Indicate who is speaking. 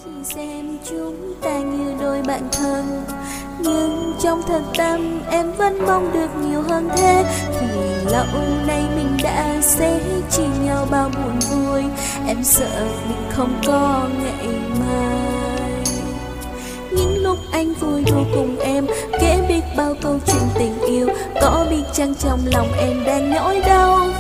Speaker 1: Chỉ xem chúng ta như đôi bạn thân, nhưng trong thật tâm em vẫn mong được nhiều hơn thế. Vì lâu nay mình đã sẻ chia nhau bao buồn vui, em sợ mình không có ngày mai. Những lúc anh vui đùa cùng em, kể biết bao câu chuyện tình yêu, có biết chăng trong lòng em đang nỗi đau.